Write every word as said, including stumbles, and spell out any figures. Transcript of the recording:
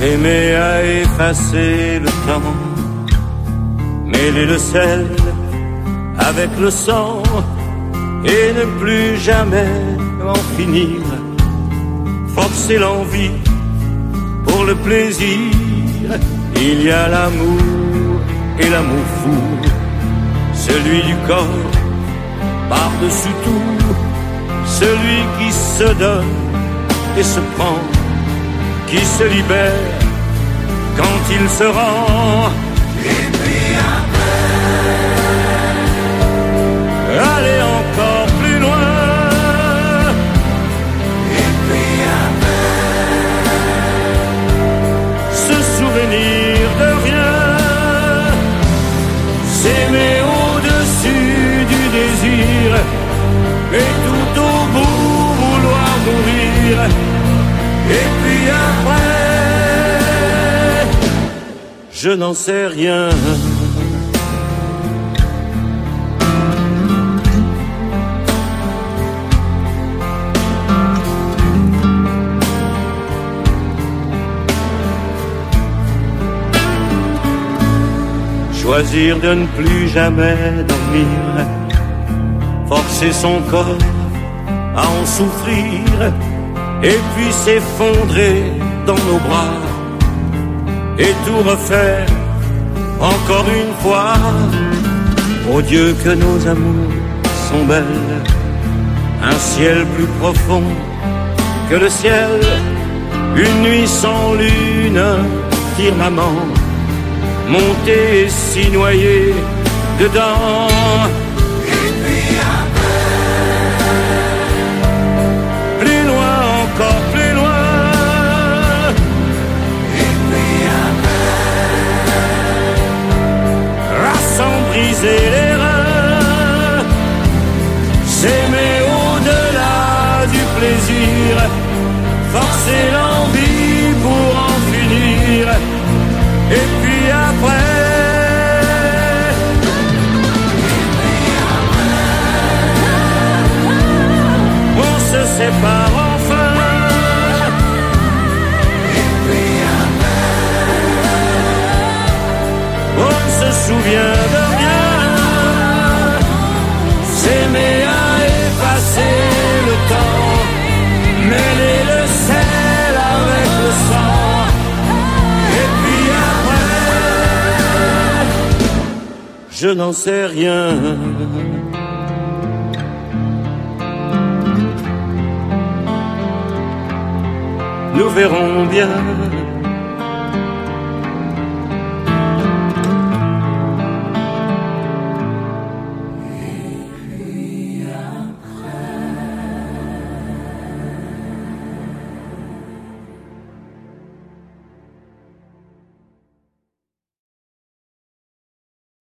S'aimer à effacer le temps, mêler le sel avec le sang et ne plus jamais en finir. Forcer l'envie pour le plaisir. Il y a l'amour et l'amour fou, celui du corps par-dessus tout, celui qui se donne et se prend, qui se libère quand il se rend. Et puis après, aller encore plus loin. Et puis après, se souvenir de rien, s'aimer au-dessus du désir, et tout au bout vouloir mourir. Et puis après, je n'en sais rien. Choisir de ne plus jamais dormir, forcer son corps à en souffrir, et puis s'effondrer dans nos bras, et tout refaire encore une fois. Oh Dieu, que nos amours sont belles, un ciel plus profond que le ciel, une nuit sans lune, firmament, monter et s'y noyer dedans. Et puis après, plus loin, encore plus loin. Et puis après, sans briser les reins, s'aimer au-delà du plaisir, forcer l'envie pour en finir. Et puis après, on se sépare enfin. Et puis après, on ne se souvient de rien. S'aimer à effacer le temps, mêler le sel avec le sang. Et puis après, je n'en sais rien. Nous verrons bien.